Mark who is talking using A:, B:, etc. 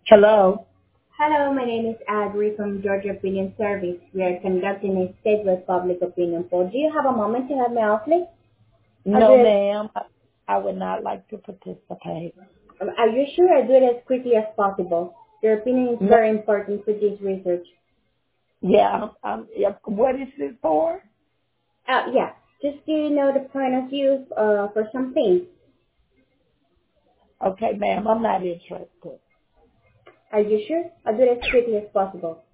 A: Hello.
B: Hello, my name is Adri from Georgia Opinion Service. We are conducting a statewide public opinion poll. Do you have a moment to help me out, please? I'll do
A: No,
B: it.
A: ma'am. I would not like to participate.
B: Are you sure? I'll do it as quickly as possible. Your opinion is
A: No,
B: very important for this research.
A: yeah. Yeah. What is it for?
B: Yeah, just to know the point of view for some things.
A: Okay, ma'am. I'm not interested.
B: Are you sure? I'll do it as quickly as possible.